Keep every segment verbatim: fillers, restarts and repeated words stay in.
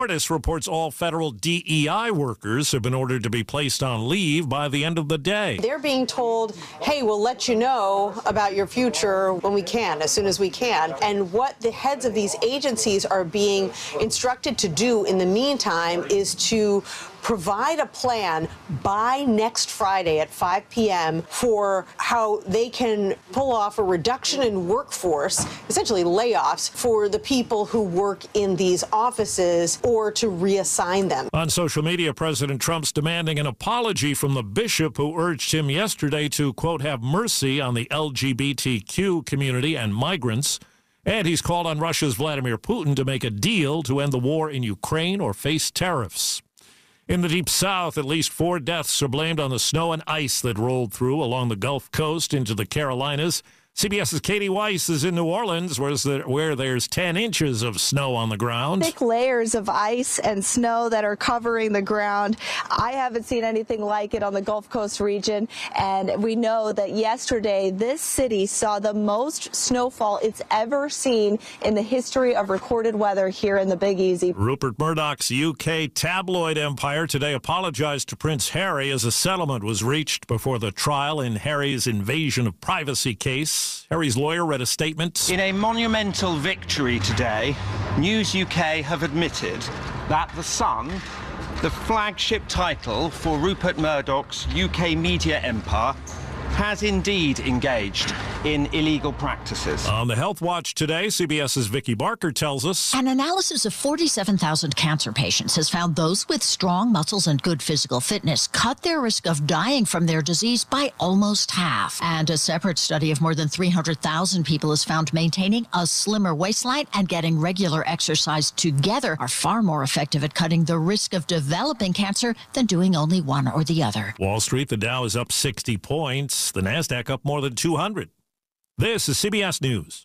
This reports all federal D E I workers have been ordered to be placed on leave by the end of the day. They're being told, hey, we'll let you know about your future when we can, as soon as we can. And what the heads of these agencies are being instructed to do in the meantime is to provide a plan by next Friday at five p.m. for how they can pull off a reduction in workforce, essentially layoffs, for the people who work in these offices or to reassign them. On social media, President Trump's demanding an apology from the bishop who urged him yesterday to, quote, have mercy on the L G B T Q community and migrants. And he's called on Russia's Vladimir Putin to make a deal to end the war in Ukraine or face tariffs. In the Deep South, at least four deaths are blamed on the snow and ice that rolled through along the Gulf Coast into the Carolinas. CBS's Katie Weiss is in New Orleans, where there's ten inches of snow on the ground. Thick layers of ice and snow that are covering the ground. I haven't seen anything like it on the Gulf Coast region, and we know that yesterday this city saw the most snowfall it's ever seen in the history of recorded weather here in the Big Easy. Rupert Murdoch's U K tabloid empire today apologized to Prince Harry as a settlement was reached before the trial in Harry's invasion of privacy case. Harry's lawyer read a statement. In a monumental victory today, News U K have admitted that The Sun, the flagship title for Rupert Murdoch's U K media empire, has indeed engaged in illegal practices. On the Health Watch today, CBS's Vicki Barker tells us. An analysis of forty-seven thousand cancer patients has found those with strong muscles and good physical fitness cut their risk of dying from their disease by almost half. And a separate study of more than three hundred thousand people has found maintaining a slimmer waistline and getting regular exercise together are far more effective at cutting the risk of developing cancer than doing only one or the other. Wall Street, the Dow is up sixty points. The NASDAQ up more than two hundred. This is C B S News.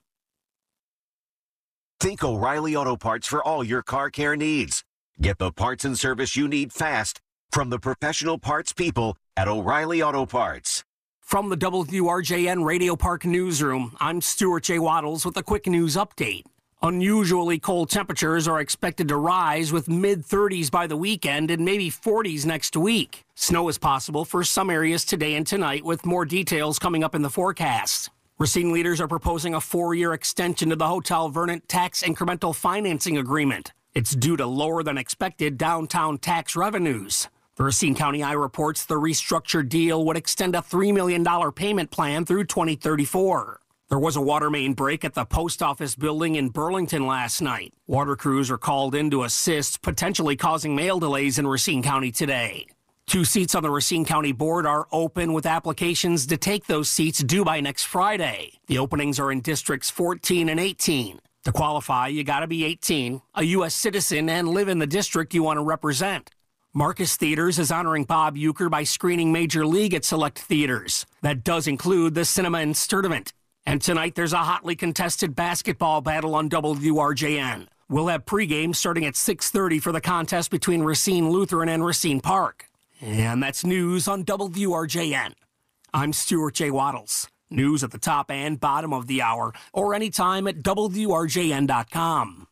Think O'Reilly Auto Parts for all your car care needs. Get the parts and service you need fast from the professional parts people at O'Reilly Auto Parts. From the W R J N Radio Park Newsroom, I'm Stuart J. Waddles with a quick news update. Unusually cold temperatures are expected to rise with mid thirties by the weekend and maybe forties next week. Snow is possible for some areas today and tonight, with more details coming up in the forecast. Racine leaders are proposing a four-year extension to the Hotel Vernon tax incremental financing agreement. It's due to lower than expected downtown tax revenues. The Racine County Eye reports the restructured deal would extend a three million dollars payment plan through twenty thirty-four. There was a water main break at the post office building in Burlington last night. Water crews are called in to assist, potentially causing mail delays in Racine County today. Two seats on the Racine County Board are open, with applications to take those seats due by next Friday. The openings are in Districts fourteen and eighteen. To qualify, you gotta be eighteen, a U S citizen, and live in the district you want to represent. Marcus Theaters is honoring Bob Uecker by screening Major League at select theaters. That does include the Cinema in Sturtevant. And tonight, there's a hotly contested basketball battle on W R J N. We'll have pregame starting at six thirty for the contest between Racine Lutheran and Racine Park. And that's news on W R J N. I'm Stuart J. Waddles. News at the top and bottom of the hour, or anytime at W R J N dot com.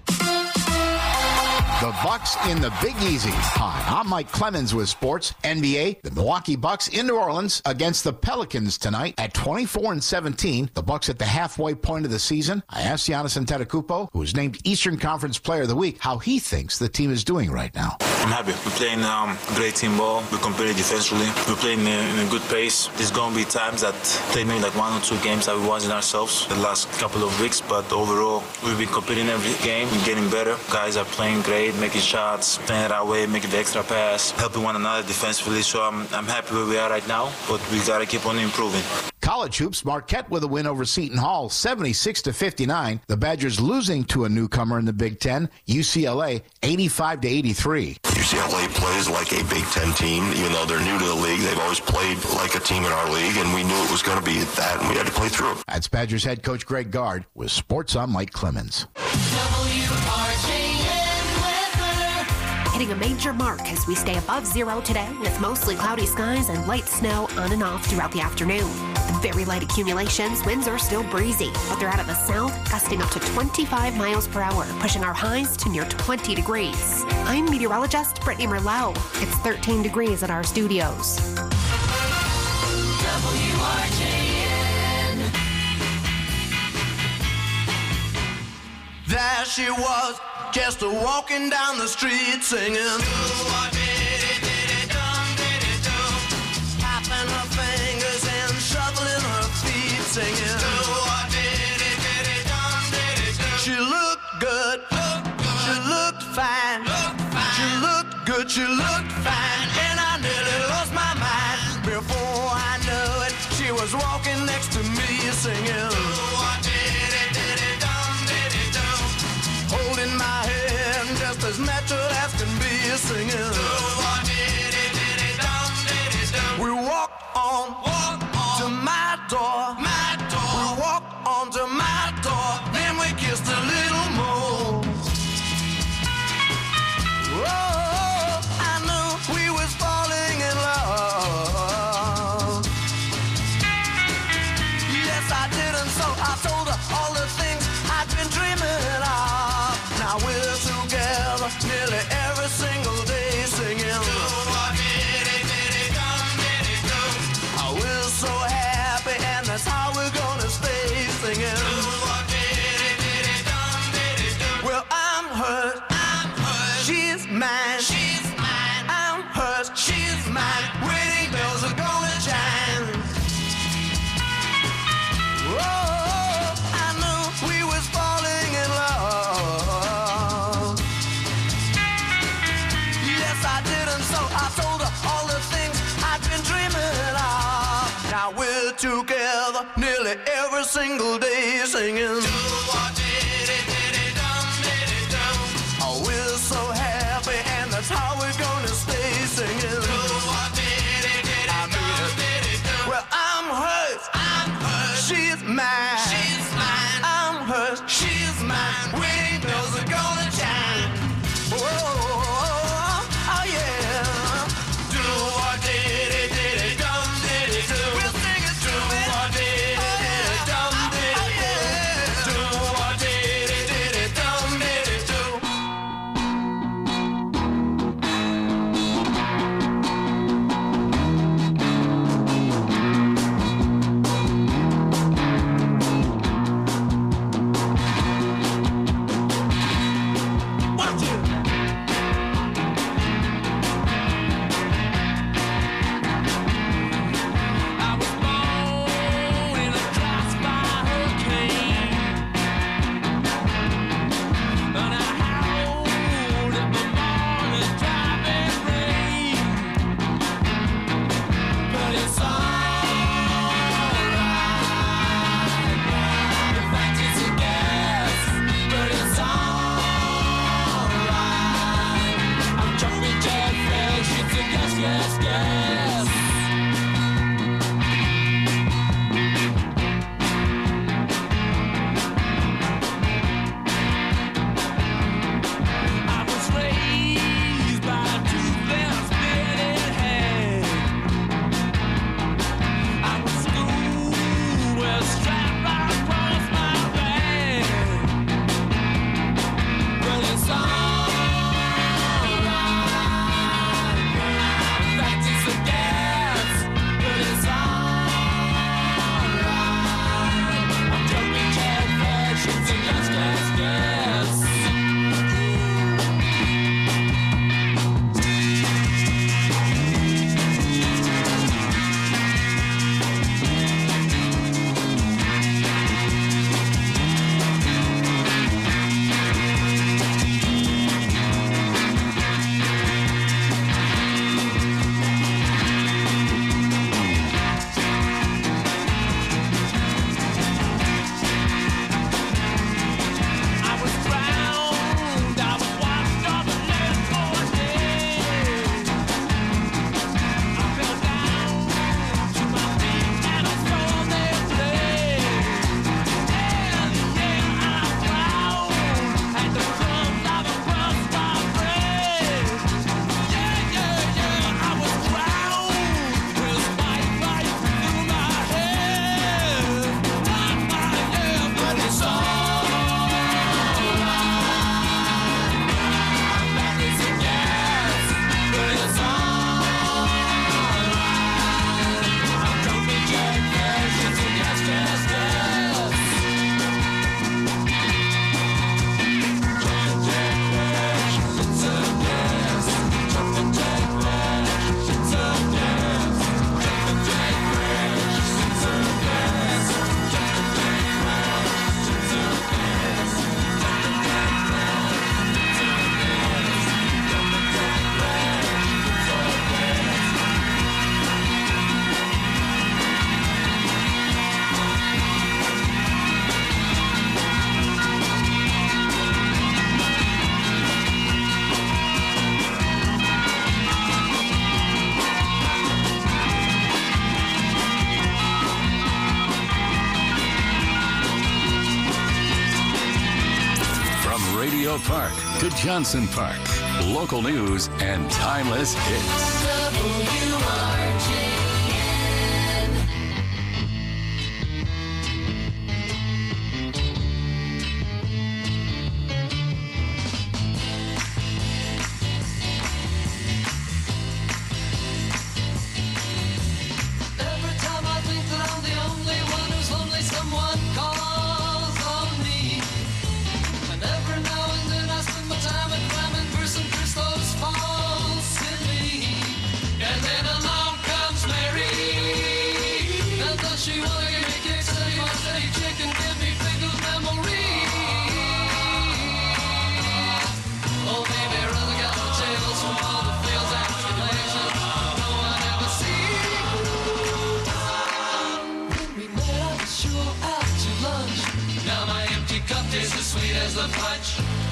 The Bucks in the Big Easy. Hi, I'm Mike Clemens with sports. N B A, the Milwaukee Bucks in New Orleans against the Pelicans tonight at twenty-four and seventeen. The Bucks at the halfway point of the season. I asked Giannis Antetokounmpo, who was named Eastern Conference Player of the Week, how he thinks the team is doing right now. I'm happy. We're playing um, great team ball. We're competing defensively. We're playing in a, in a good pace. There's going to be times that play maybe like one or two games that we wasn't ourselves the last couple of weeks, but overall, we've been competing every game and getting better. Guys are playing great, making shots, playing it our way, making the extra pass, helping one another defensively. So I'm, I'm happy where we are right now, but we got to keep on improving. College hoops, Marquette with a win over Seton Hall, seventy-six to fifty-nine. The Badgers losing to a newcomer in the Big Ten, U C L A, eighty-five to eighty-three. U C L A plays like a Big Ten team, even though they're new to the league. They've always played like a team in our league, and we knew it was going to be that, and we had to play through it. That's Badgers head coach Greg Gard with Sports on Mike Clemens. W R J N weather. Hitting a major mark as we stay above zero today with mostly cloudy skies and light snow on and off throughout the afternoon. With very light accumulations, winds are still breezy, but they're out of the south, gusting up to twenty-five miles per hour, pushing our highs to near twenty degrees. I'm meteorologist Brittany Merlot. It's thirteen degrees at our studios. W R J N. There she was, just a walking down the street singing. Tapping her fingers and shuffling her feet singing. She looked good, she looked fine, she looked good, she looked fine, and I nearly lost my mind. Before I knew it, she was walking next to me singing. Holding my hand just as natural as can be singing. We walked on, walk on to my door. my door. We walked on to my door. Then we kissed a little more. Oh, I knew we was falling in love. Yes, I did, and so I told her all the things I'd been dreaming of. Now we're together nearly every single day singing. Oh, we're so happy, and that's how we're gonna stay singing. Well, I'm hers, I'm hers. She's mine, she's mine. I'm hers, she's mine. Wedding bells are gonna chime. Oh, I knew we was falling in love. Yes, I did, and so I told her all the things I'd been dreaming of. Now we're together nearly every single day singing. Oh, we're so happy, and that's how we're gonna stay singing. I mean it. Well, I'm hers, I'm hers. She's mine, she's mine. I'm hers, she's mine. Wedding bells are gonna chime. Oh, oh, oh yeah. Do what did it, did it, dum did it, do. We'll sing it, do what did it, did it, dum did it, do. Do what Memorial Park to Johnson Park. Local news and timeless hits. W R J N. Every time I think that I'm the only one who's lonely, someone calls on me. And every now and then I spend my time at climbing through some Christos falls silly. And then along comes Mary. And does she wanna give me kicks, steady my steady chick, and give me pickles memories? Oh baby, rather got the tales from all the fields and tribulations no one ever sees. When we met, I was sure out to lunch. Now my empty cup tastes as sweet as the punch.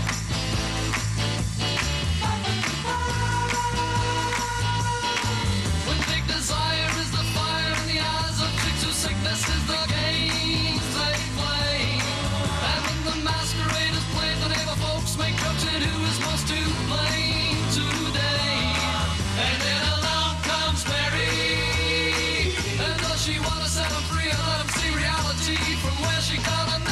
When big desire is the fire in the eyes of chicks, whose sickness is the games they play. And when the masquerade is played, the neighbor folks make jokes at who is most to blame today. And then along comes Mary. And does she want to set him free and let him see reality from where she got her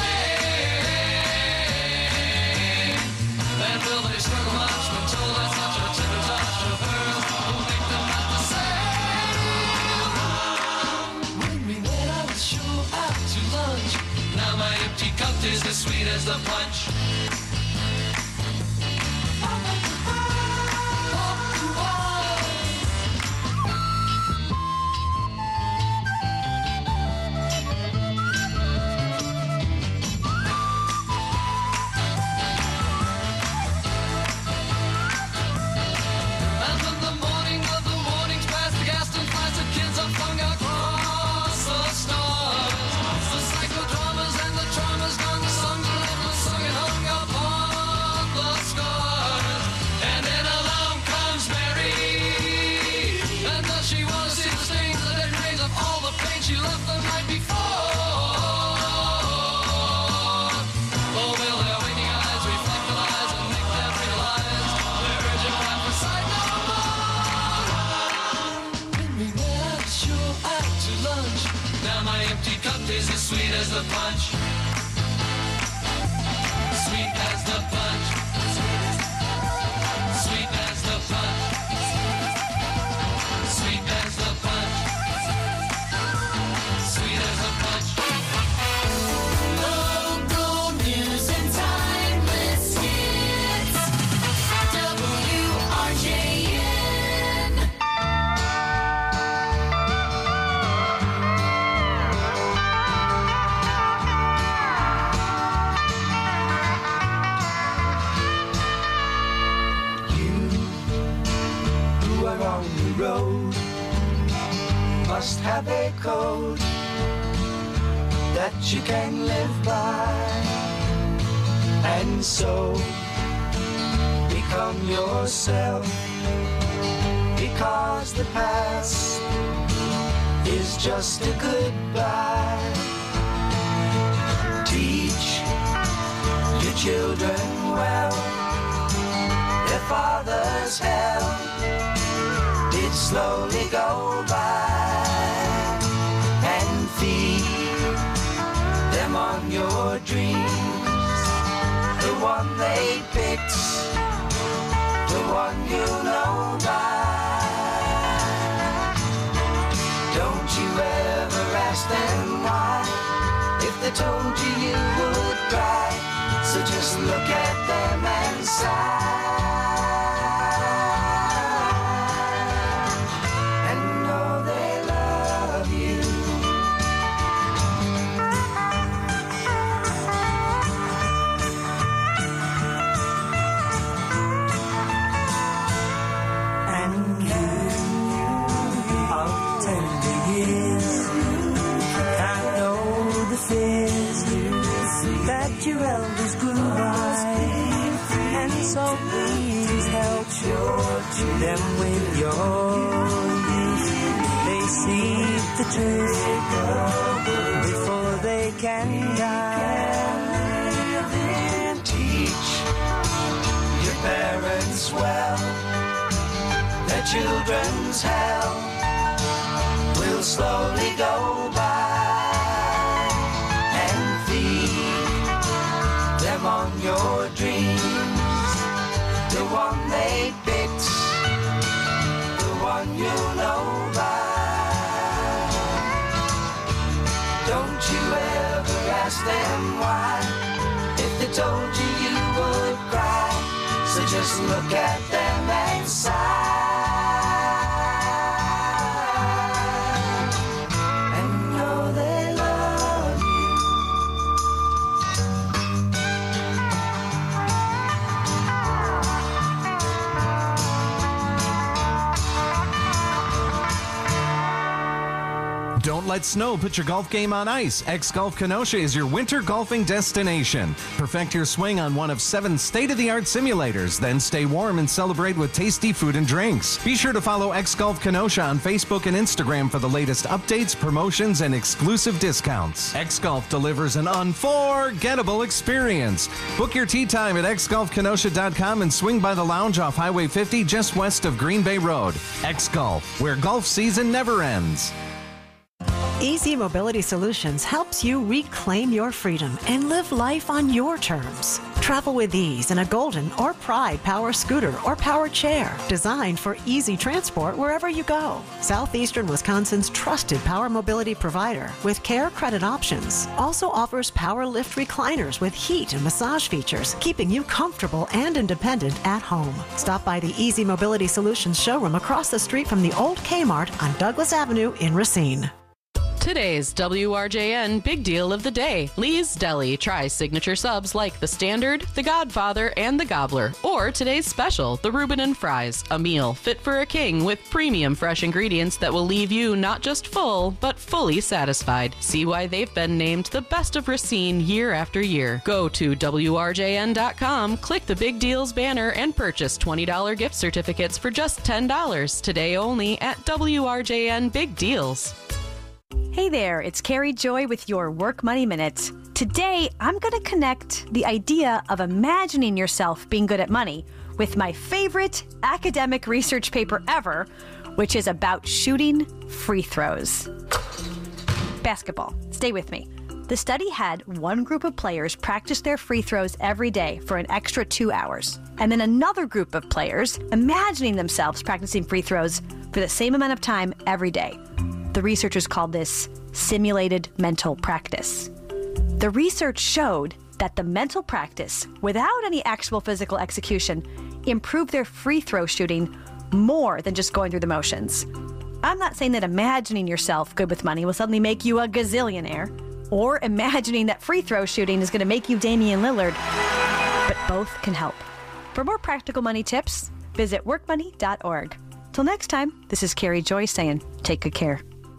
name? And will they struggle much when told that such a tender touch of hers will make them not the same? When we met, I was sure out to lunch. Now my empty cup tastes as sweet as the punch. And when the morning of the mornings past the Gaston flies of kids are flung across the stars. The psychodramas and the traumas gone, the songs are never sung and hung upon the scars. And then along comes Mary. And does she want to see the stains, the dead remains of all the pain she left the night before? Oh, will their waiting eyes reflect the lies and make them realize their urgent cry for sight no more? When we met, I was sure out to lunch. Now my empty cup tastes as sweet as the punch. Sweet as the punch. Sweet as the punch. Sweet as the punch. Sweet as the punch. Local news and timeless hits. W R J N. Who are on the road must have a code that you can live by, and so become yourself, because the past is just a goodbye. Teach your children well, their father's hell did slowly go by, and feed them on your dreams, the one they picked, the one you know by. Don't you ever ask them why, if they told you you would cry, so just look at them and sigh. Your elders grew by, and so please help them with your youth. They see the truth before they can die. Teach as well. Their children's hell will slowly go by, and feed them on your dreams. The one they picked, the one you know by. Don't you ever ask them why. If they told you, you would cry. So just look at them and sigh, and know they love you. Don't let snow put your golf game on ice. X-Golf Kenosha is your winter golfing destination. Perfect your swing on one of seven state-of-the-art simulators. Then stay warm and celebrate with tasty food and drinks. Be sure to follow X-Golf Kenosha on Facebook and Instagram for the latest updates, promotions, and exclusive discounts. X-Golf delivers an unforgettable experience. Book your tee time at x golf kenosha dot com and swing by the lounge off Highway fifty just west of Green Bay Road. X-Golf, where golf season never ends. Easy Mobility Solutions helps you reclaim your freedom and live life on your terms. Travel with ease in a Golden or Pride power scooter or power chair designed for easy transport wherever you go. Southeastern Wisconsin's trusted power mobility provider with care credit options also offers power lift recliners with heat and massage features, keeping you comfortable and independent at home. Stop by the Easy Mobility Solutions showroom across the street from the old Kmart on Douglas Avenue in Racine. Today's W R J N Big Deal of the Day. Lee's Deli. Try signature subs like the Standard, the Godfather, and the Gobbler. Or today's special, the Reuben and Fries. A meal fit for a king with premium fresh ingredients that will leave you not just full, but fully satisfied. See why they've been named the best of Racine year after year. Go to W R J N dot com, click the Big Deals banner, and purchase twenty dollars gift certificates for just ten dollars. Today only at W R J N Big Deals. Hey there, it's Carrie Joy with your Work Money Minute. Today, I'm going to connect the idea of imagining yourself being good at money with my favorite academic research paper ever, which is about shooting free throws. Basketball. Stay with me. The study had one group of players practice their free throws every day for an extra two hours, and then another group of players imagining themselves practicing free throws for the same amount of time every day. The researchers called this simulated mental practice. The research showed that the mental practice, without any actual physical execution, improved their free throw shooting more than just going through the motions. I'm not saying that imagining yourself good with money will suddenly make you a gazillionaire, or imagining that free throw shooting is going to make you Damian Lillard, but both can help. For more practical money tips, visit work money dot org. Till next time, this is Carrie Joy saying, take good care.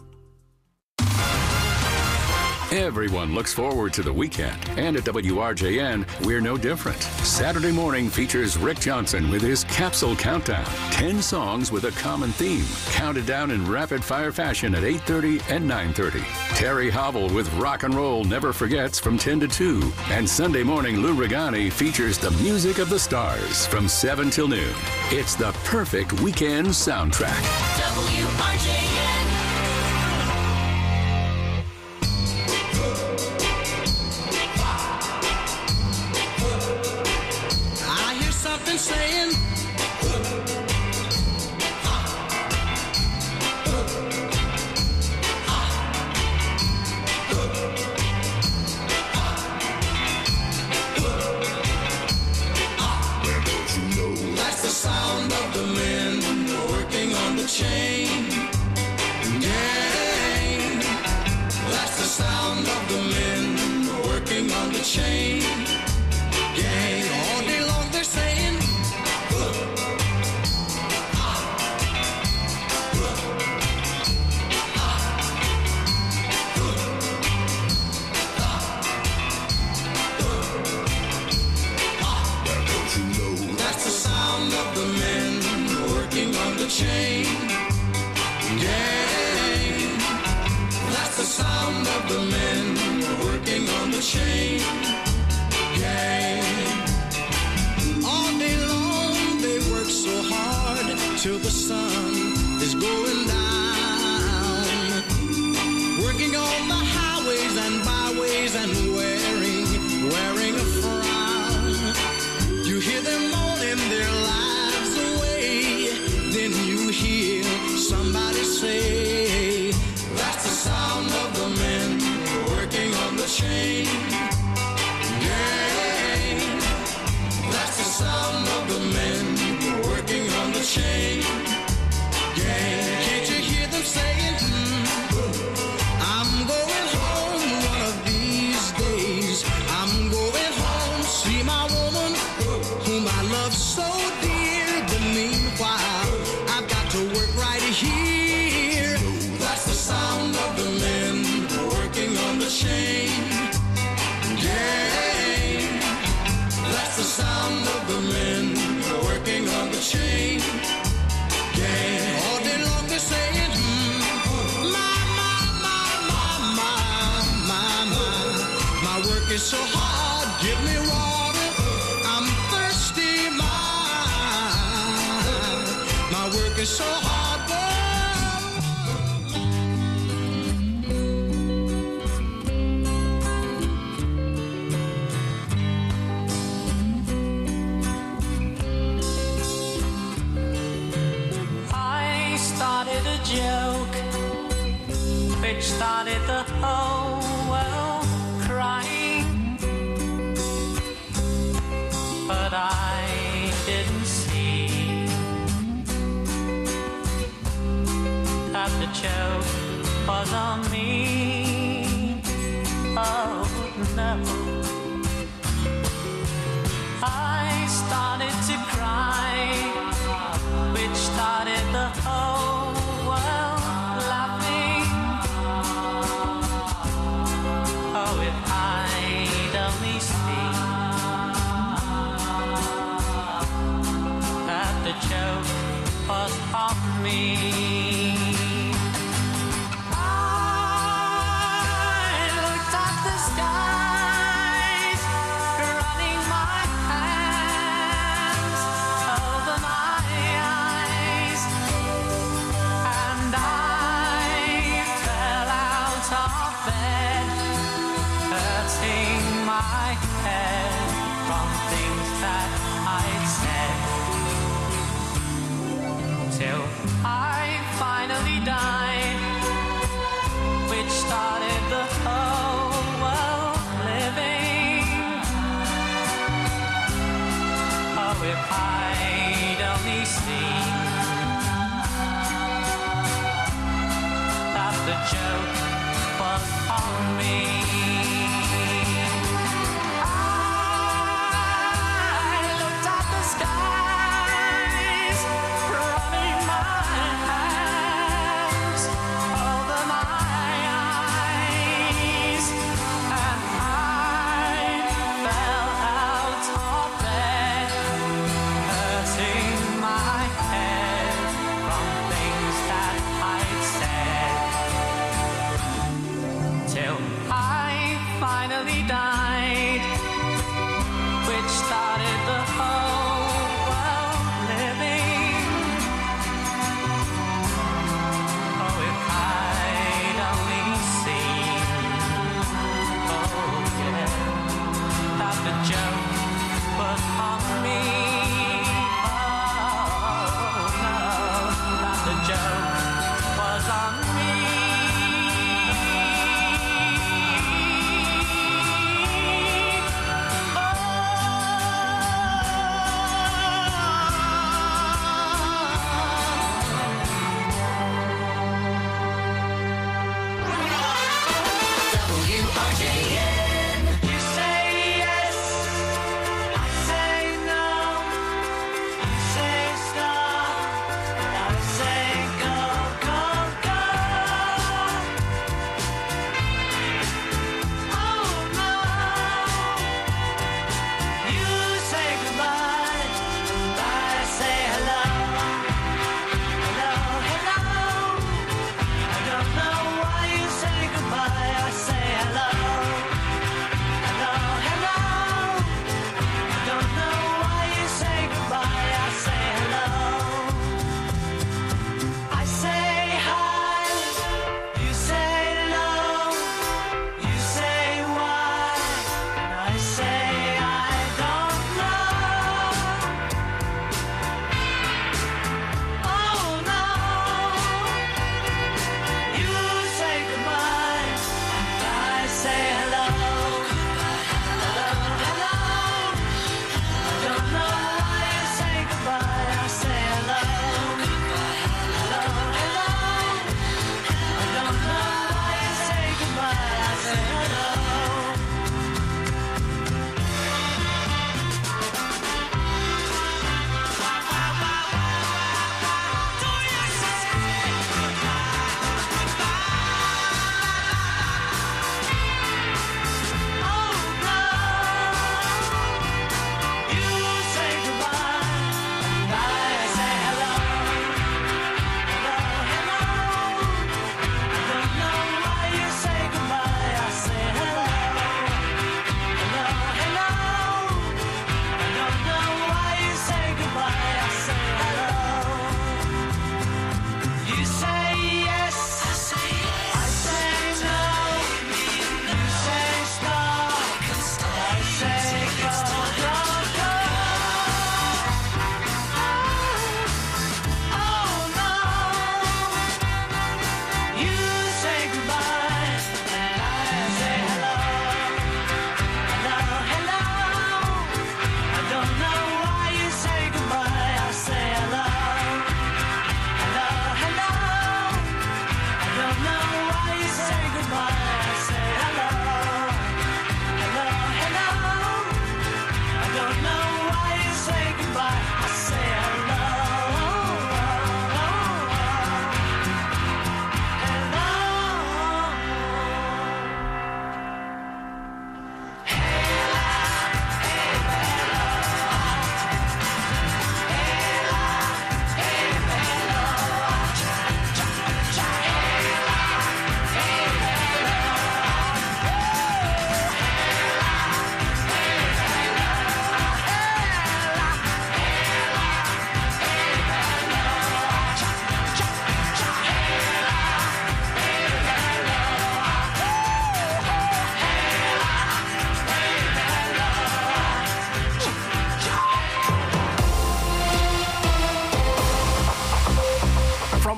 Everyone looks forward to the weekend, and at W R J N, we're no different. Saturday morning features Rick Johnson with his Capsule Countdown. Ten songs with a common theme, counted down in rapid-fire fashion at eight thirty and nine thirty. Terry Hobble with Rock and Roll Never Forgets from ten to two. And Sunday morning, Lou Regani features the music of the stars from seven till noon. It's the perfect weekend soundtrack. W R J N. I hear something saying, that's the sound of the men working on the chain gang. That's the sound of the men working on the chain gang. All day long they're saying, that's the sound of the men working on the chain gang. That's the sound of the men working on the chain gang. All day long they work till the sun is going down. Working on the highways and byways and wearing, wearing a frown. You hear them moaning their lives away. Then you hear somebody say, that's the sound of the men working on the chain gang. That's the sound of the men working on the chain gang. Can't you hear them saying, mm, I'm going home one of these days. I'm going home, see my woman whom I love so dear. But meanwhile, I've got to work right here. That's the sound of the men working on the chain gang. That's the sound of the men working on the chain gang. All day long they're saying, mm, my, my, my, my, my, my, my. My work is so hard, give me water, I'm thirsty, my. My work is so hard, I started a joke which started the whole world crying, but I didn't see that the joke was on me. Oh no, I started to cry, which started the whole world laughing. Oh, if I'd only seen that the joke was on me. I looked at the skies, running my hands over my eyes, and I fell out of bed, hurting my head from things that I'd said, till I finally died, which started the whole world living. Oh, if I'd only seen that the joke was on me. I looked at the skies, running my hands over my eyes, and I fell out of bed, hurting my head from things that I'd said, till I finally died, which started the whole world living.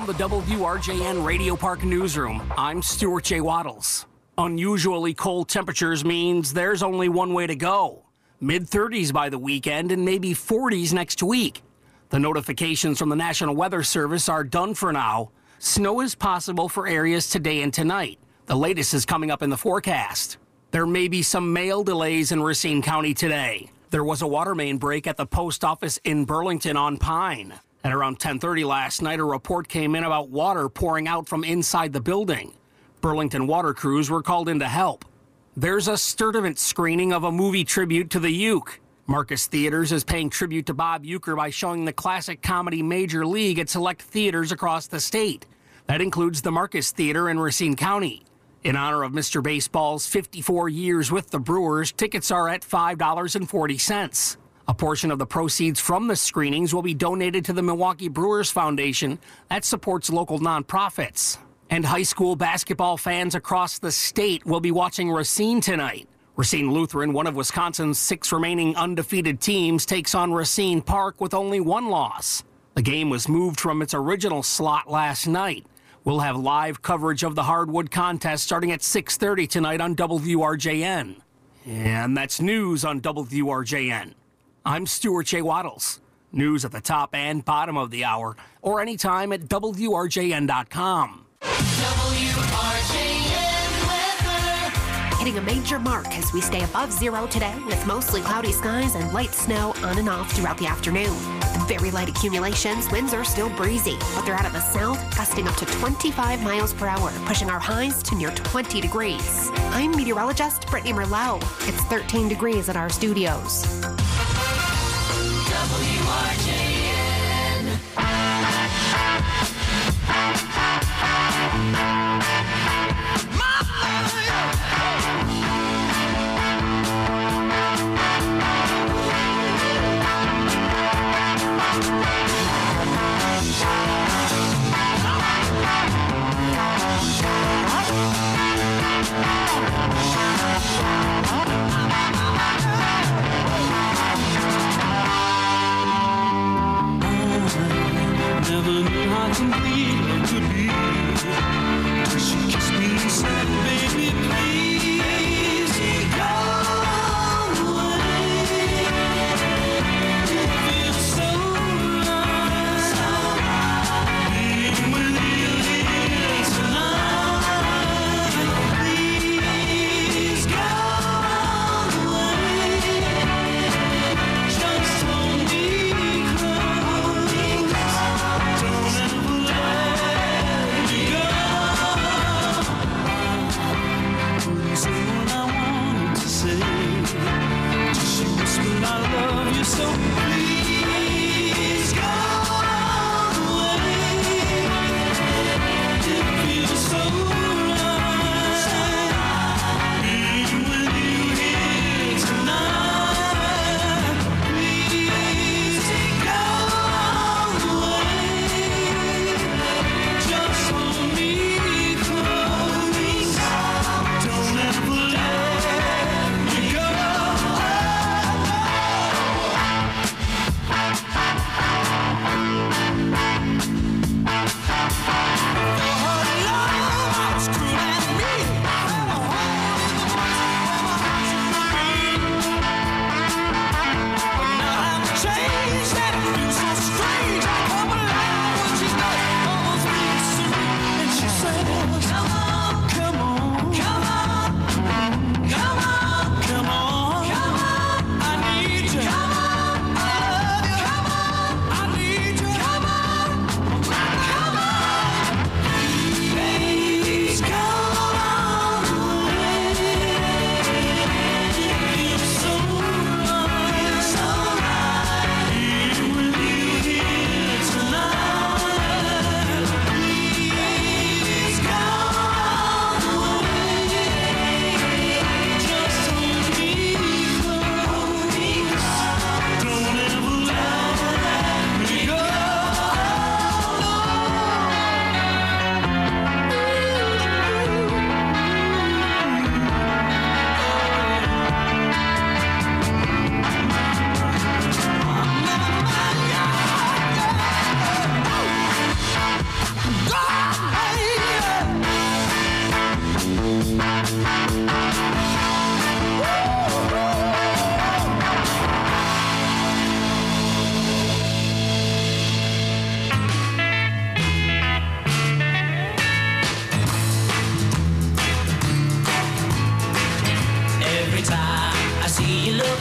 From the W R J N Radio Park Newsroom, I'm Stuart J. Waddles. Unusually cold temperatures means there's only one way to go. mid thirties by the weekend and maybe forties next week. The notifications from the National Weather Service are done for now. Snow is possible for areas today and tonight. The latest is coming up in the forecast. There may be some mail delays in Racine County today. There was a water main break at the post office in Burlington on Pine. At around ten thirty last night, a report came in about water pouring out from inside the building. Burlington water crews were called in to help. There's a Sturtevant screening of a movie tribute to the Uke. Marcus Theaters is paying tribute to Bob Uecker by showing the classic comedy Major League at select theaters across the state. That includes the Marcus Theater in Racine County. In honor of Mister Baseball's fifty-four years with the Brewers, tickets are at five dollars and forty cents. A portion of the proceeds from the screenings will be donated to the Milwaukee Brewers Foundation that supports local nonprofits. And high school basketball fans across the state will be watching Racine tonight. Racine Lutheran, one of Wisconsin's six remaining undefeated teams, takes on Racine Park with only one loss. The game was moved from its original slot last night. We'll have live coverage of the hardwood contest starting at six thirty tonight on W R J N. And that's news on W R J N. I'm Stuart J. Waddles. News at the top and bottom of the hour, or anytime at W R J N dot com. W R J N weather. Hitting a major mark as we stay above zero today with mostly cloudy skies and light snow on and off throughout the afternoon. With very light accumulations, winds are still breezy, but they're out of the south, gusting up to twenty-five miles per hour, pushing our highs to near twenty degrees. I'm meteorologist Brittany Merlot. It's thirteen degrees at our studios. W R J N. Never knew how complete love could be till she kissed me and said, baby, please go away. It feels so right being with you here tonight. Please go away. Just hold me close. Don't ever let me go.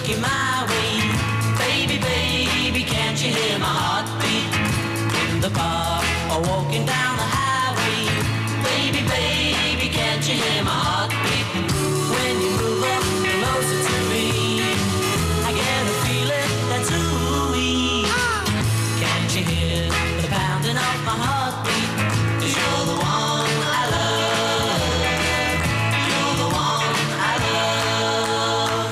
looking my way. Baby, baby, can't you hear my heartbeat? In the park or walking down the highway. Baby, baby, can't you hear my heartbeat? When you move up closer to me, I get a feeling that's ooey. Can't you hear the pounding of my heartbeat? 'Cause you're the one I love. You're the one I love.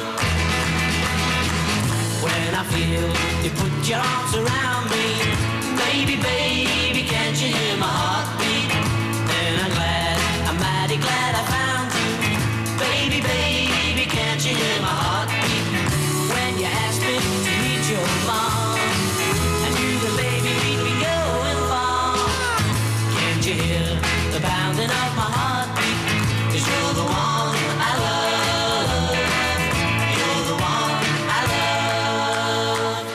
When I feel you put your arms around me, baby, baby, can't you hear my heartbeat? Then I'm glad, I'm mighty glad I found you. Baby, baby, can't you hear my heartbeat? When you asked me to meet your mom, I knew the baby we'd be going far. Can't you hear the pounding of my heartbeat? 'Cause you're the one I love. You're the one I love.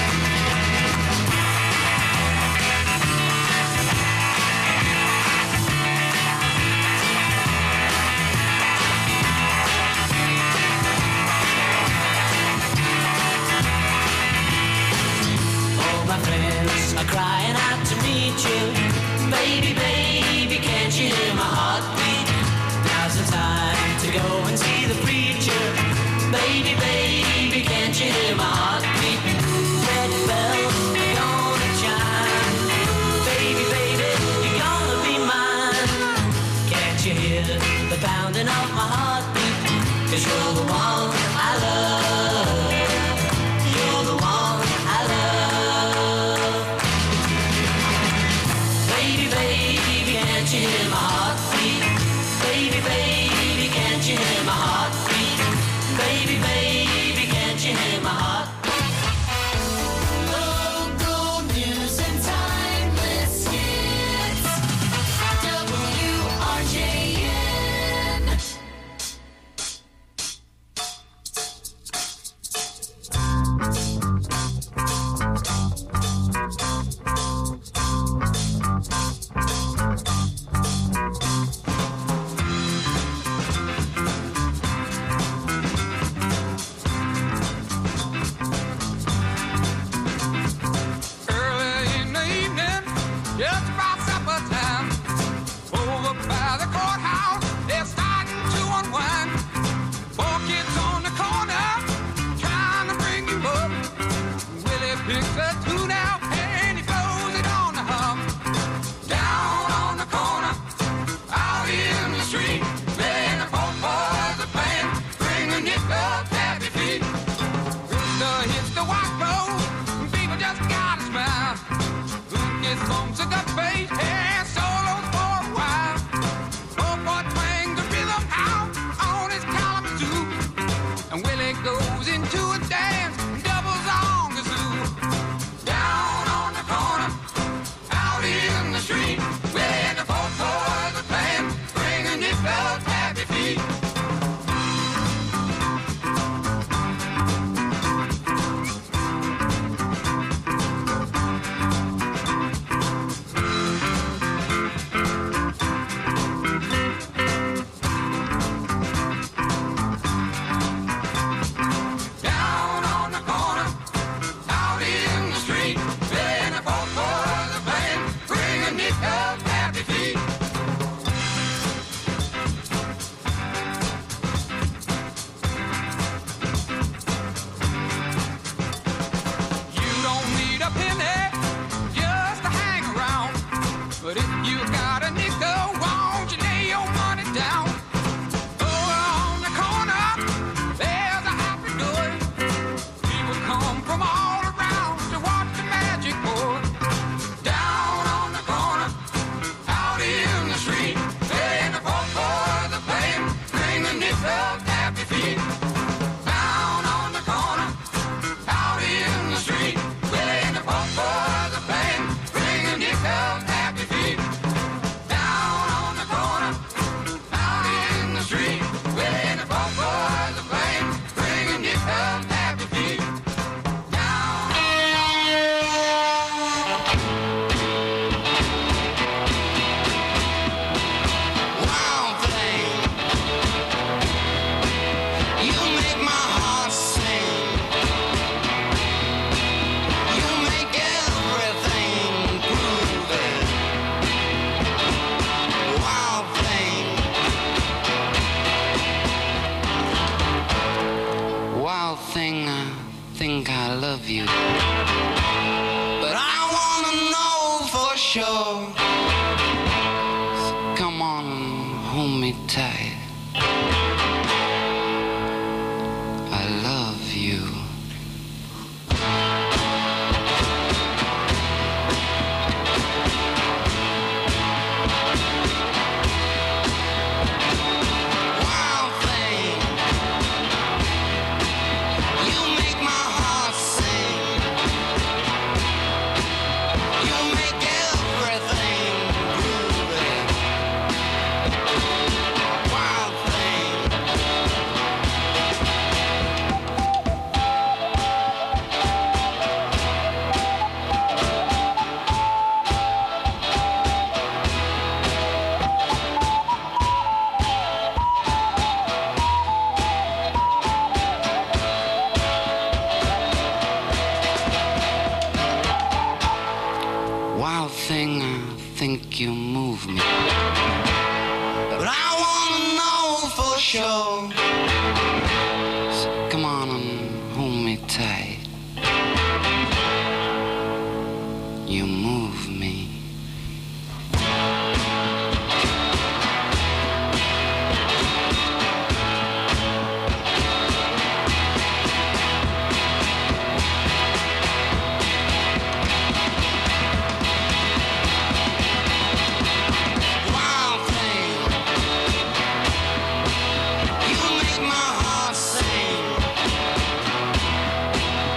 All my friends are crying out to meet you. Baby, baby, can't you hear my heartbeat? Now's the time to go and see the preacher. Baby, baby, can't you hear my heartbeat? Wedding bells are gonna chime. Baby, baby, you're gonna be mine. Can't you hear the pounding of my heartbeat? 'Cause you're the one I love. You're the one I love. Baby, baby, can't you hear my heartbeat? Baby, baby, can't you hear my heartbeat? Baby, baby, can't you hear my heartbeat? Local news and timeless hits. W R J N. Early in the evening, just about supper time, over by the courthouse, they're starting to unwind. Four kids on the corner, trying to bring you up. Willie picks a tune out and he blows it on the hum. Down on the corner, out in the street, playing the four boys are playing, bringing it up happy feet. Rooster hits the white road, people just gotta smile. Who gets bumps in the face and solos for a while. Four boy twang the rhythm out on his Kalamazoo, and Willie goes into a dance, doubles on the zoo. Down on the corner, out in the street, where the four boys are playing, bringing it up happy feet. Down on the corner, out in the street, where the four boys are playing, bringing it up happy feet. You don't need a penny just to hang around, but if you got a nickel, won't you lay your money down? Over on the corner, there's a happy door. People come from all around to watch the magic pour. Down on the corner, out in the street, playing the four boys are playing, bringing it up happy feet. Down on the corner, out in the street, playing the four boys are playing, bringing it up happy feet. Down on the corner, out in the street, playing the four boys are playing, bringing it up happy feet. Wild thing, you make my heart sing. sure. Come on and hold me tight. I love you. Wild thing, you make my heart sing. You make everything groovy. Wild thing. Wild thing, I think you move me. But I wanna know for sure. So come on and hold me tight. You move me. Wild thing, you make my heart sing.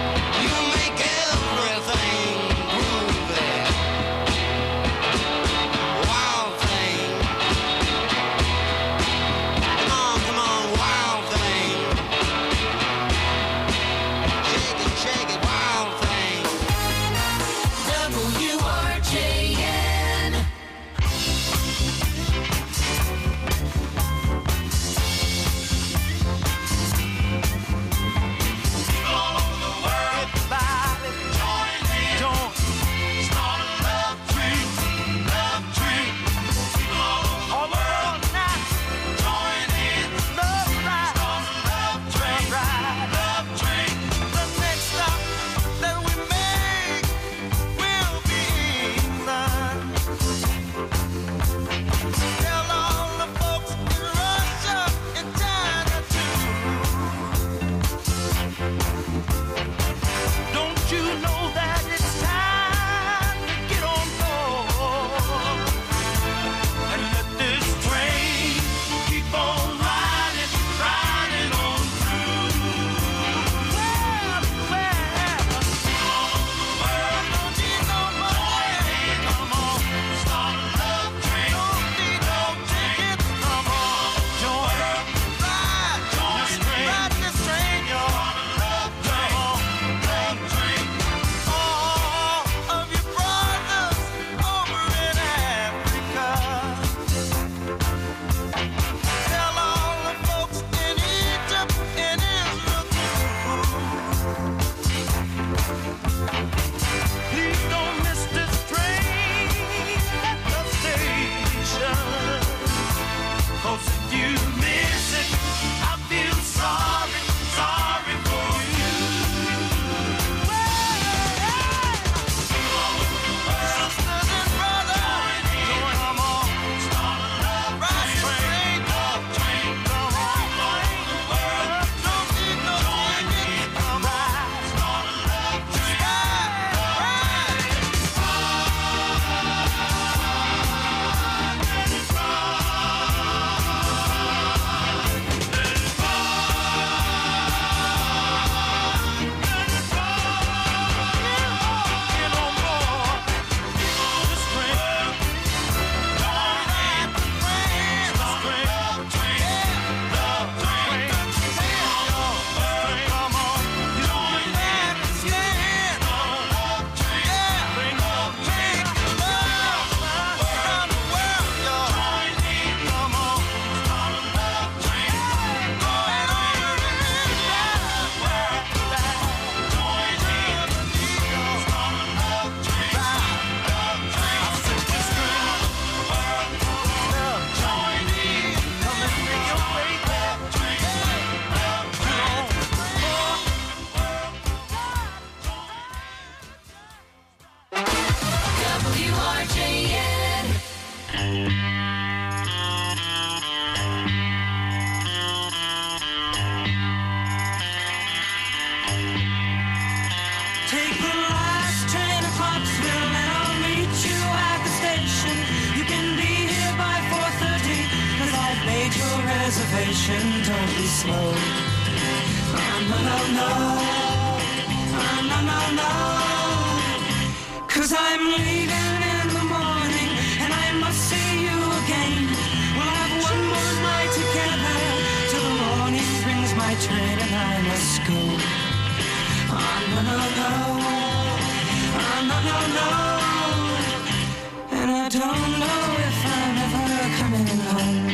reservation, don't be slow. Oh, no, no, no. Oh, no, no, no. 'Cause I'm leaving in the morning and I must see you again. We'll have one more night together till the morning brings my train and I must go. Oh, no, no, no. Oh, no, no, no. And I don't know if I'm ever coming home.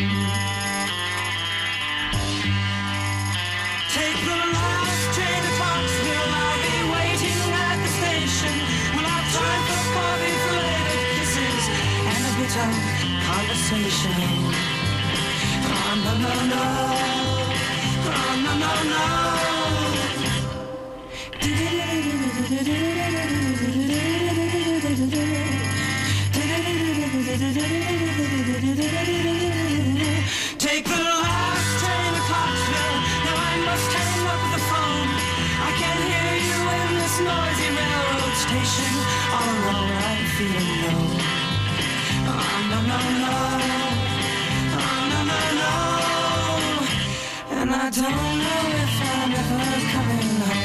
Take the last train to Foxville, I'll be waiting at the station. We'll have time for coffee, flavoured kisses, and a bit of conversation. Oh, no, no, no. Oh, no, no, no. Take the last train to Clarksville. Now I must hang up the phone. I can't hear you in this noisy railroad station. All alone I'm feeling low. Oh, no, no, no. Oh, no, no, no. And I don't know if I'm ever coming home.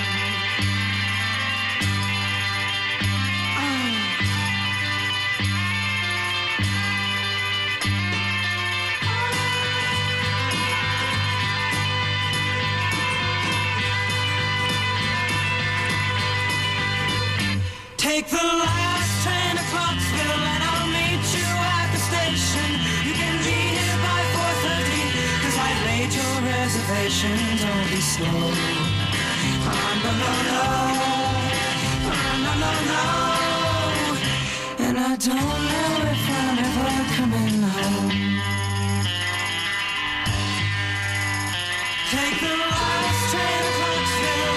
Take the last train to Clarksville and I'll meet you at the station. You can be here by four thirty, 'cause I've made your reservation. Don't be slow. Oh, no, no, no. Oh, no, no, no. And I don't know if I'm ever coming home. Take the last train to Clarksville.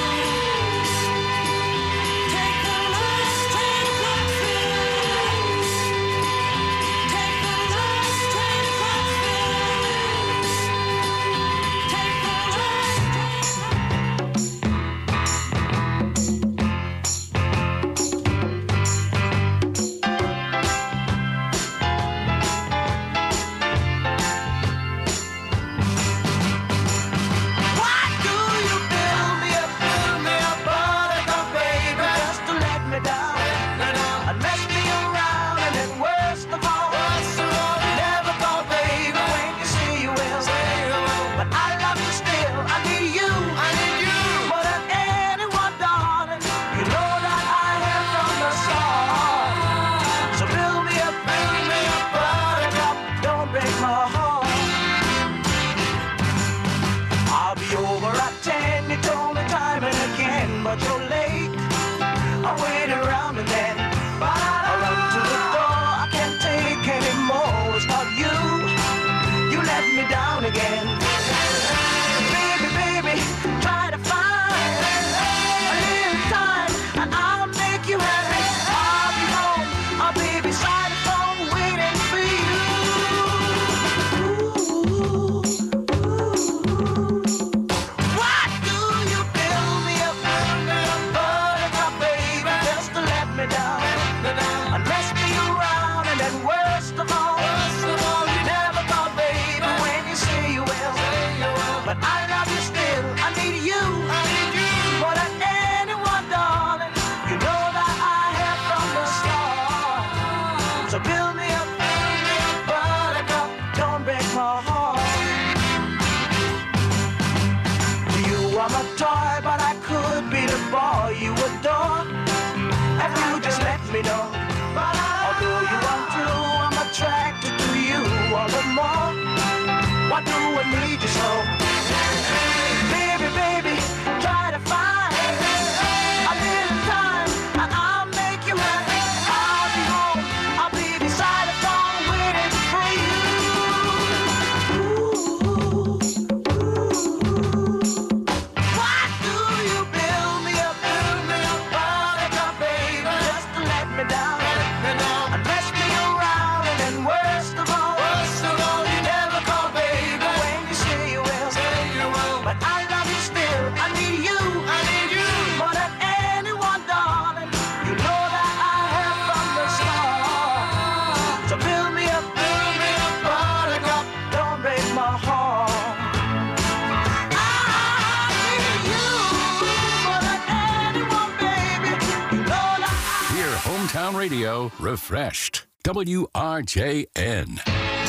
radio refreshed. W R J N.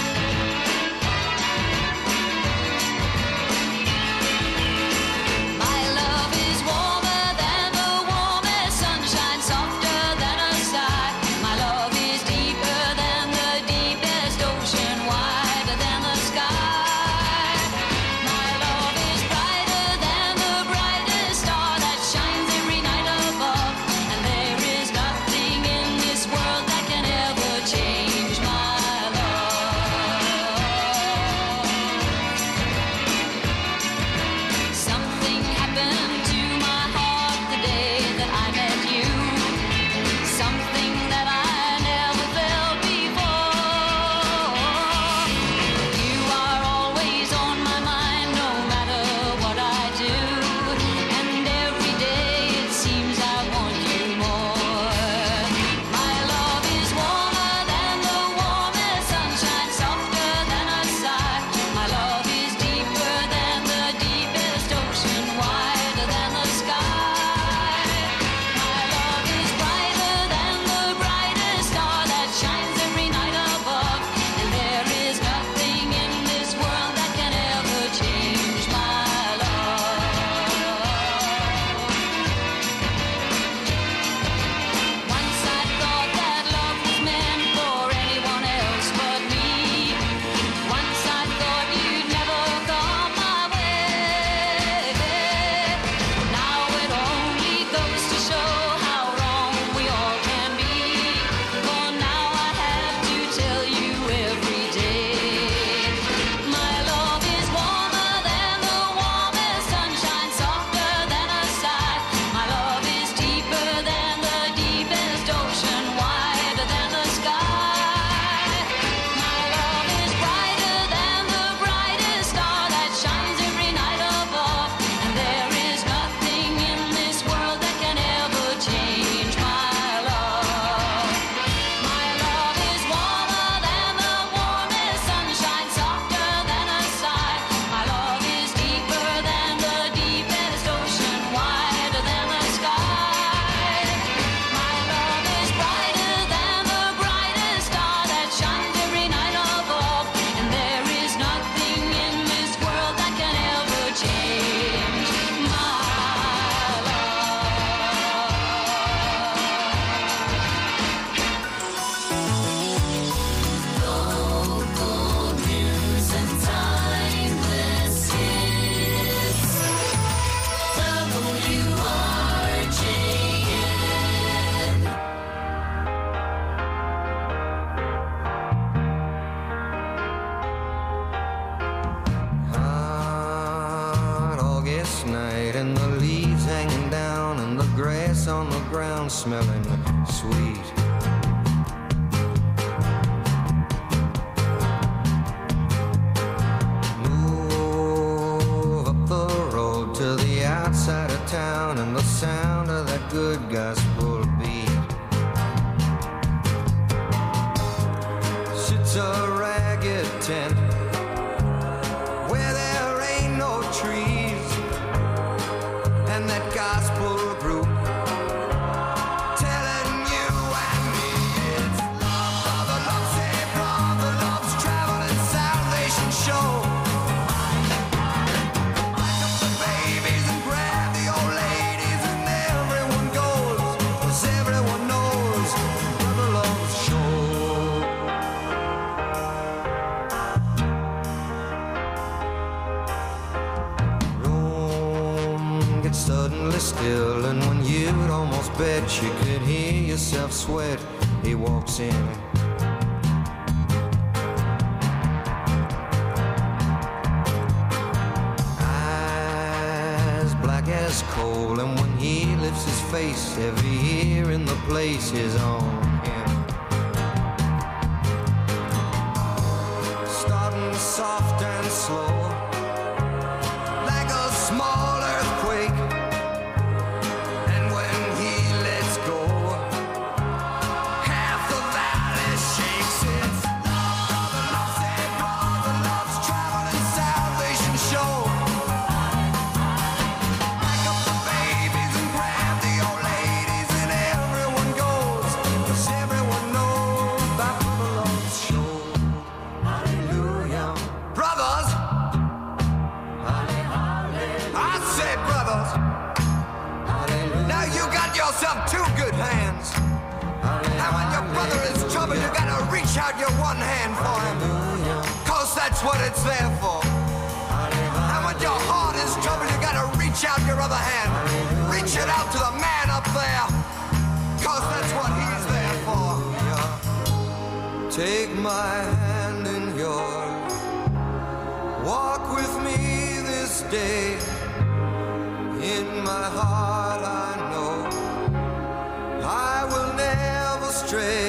Smelling sweet. Move up the road to the outside of town and the sound of that good gospel beat. Sits a ragged tent where there ain't no trees, and that gospel group still, and when you'd almost bet you could hear yourself sweat, he walks in. Eyes black as coal, and when he lifts his face, every ear in the place is on him. Starting soft and slow, like a small earthquake. out your one hand for him, cause that's what it's there for. And when your heart is troubled, you gotta reach out your other hand. Reach it out to the man up there, cause that's what he's there for. Take my hand in yours. Walk with me this day. In my heart I know I will never stray.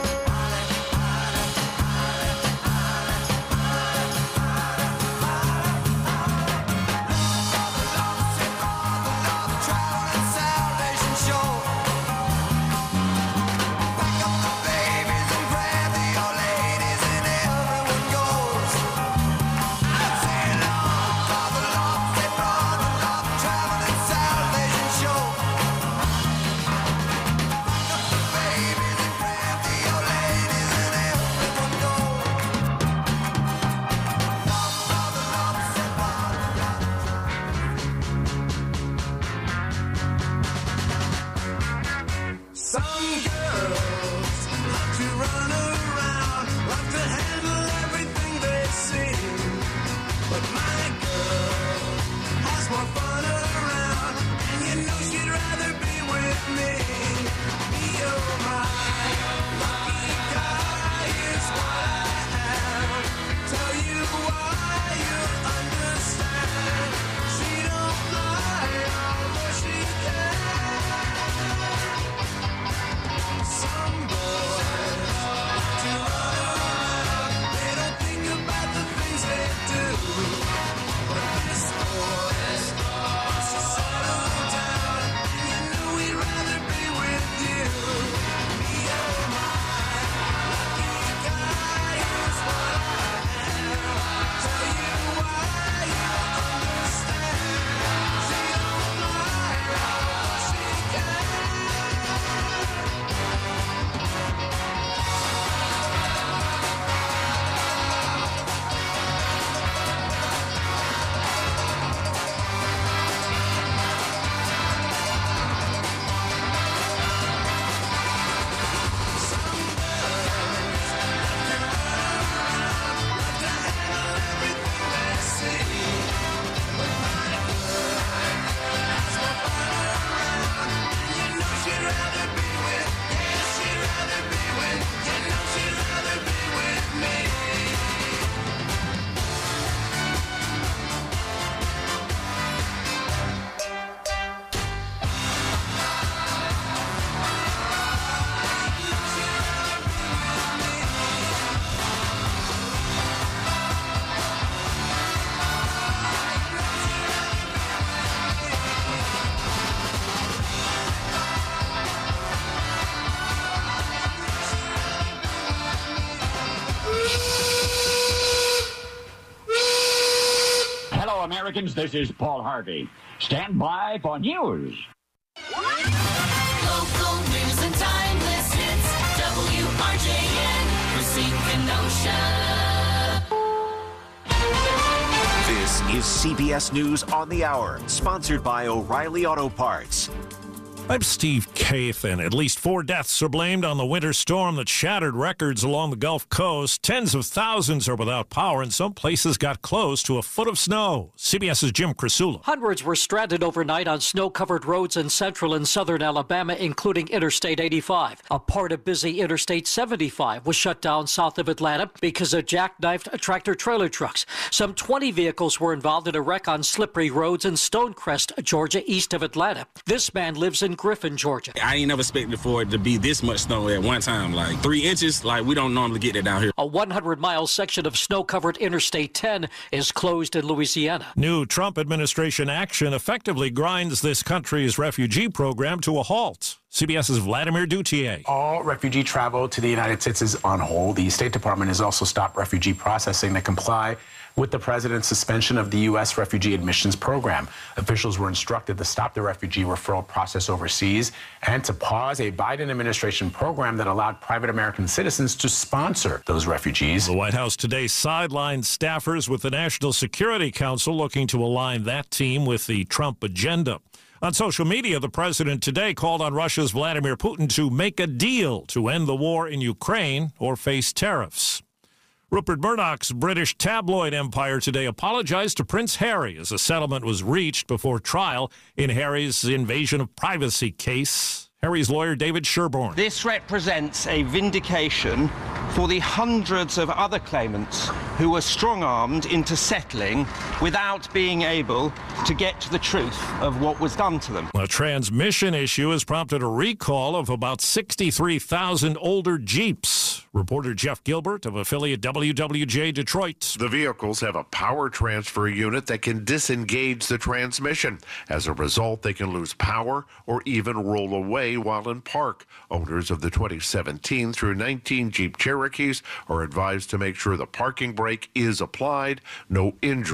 Americans, this is Paul Harvey. Stand by for news. Local news and timeless hits. W R J N, Racine Kenosha. This is C B S News on the Hour, sponsored by O'Reilly Auto Parts. I'm Steve Kathan. At least four deaths are blamed on the winter storm that shattered records along the Gulf Coast. Tens of thousands are without power, and some places got close to a foot of snow. CBS's Jim Krasula. Hundreds were stranded overnight on snow-covered roads in central and southern Alabama, including Interstate eighty-five. A part of busy Interstate seventy-five was shut down south of Atlanta because of jackknifed tractor-trailer trucks. Some twenty vehicles were involved in a wreck on slippery roads in Stonecrest, Georgia, east of Atlanta. This man lives in Griffin, Georgia. I ain't never expected for it to be this much snow at one time. Like three inches, like we don't normally get that down here. A one hundred mile section of snow-covered Interstate ten is closed in Louisiana. New Trump administration action effectively grinds this country's refugee program to a halt. CBS's Vladimir Duthier. All refugee travel to the United States is on hold. The State Department has also stopped refugee processing to comply with the president's suspension of the U S refugee admissions program. Officials were instructed to stop the refugee referral process overseas and to pause a Biden administration program that allowed private American citizens to sponsor those refugees. The White House today sidelined staffers with the National Security Council looking to align that team with the Trump agenda. On social media, the president today called on Russia's Vladimir Putin to make a deal to end the war in Ukraine or face tariffs. Rupert Murdoch's British tabloid empire today apologized to Prince Harry as a settlement was reached before trial in Harry's invasion of privacy case. Harry's lawyer, David Sherborne. This represents a vindication for the hundreds of other claimants who were strong-armed into settling without being able to get to the truth of what was done to them. A transmission issue has prompted a recall of about sixty-three thousand older Jeeps. Reporter Jeff Gilbert of affiliate W W J Detroit. The vehicles have a power transfer unit that can disengage the transmission. As a result, they can lose power or even roll away while in park. Owners of the twenty seventeen through nineteen Jeep Cherokees are advised to make sure the parking brake is applied. No injury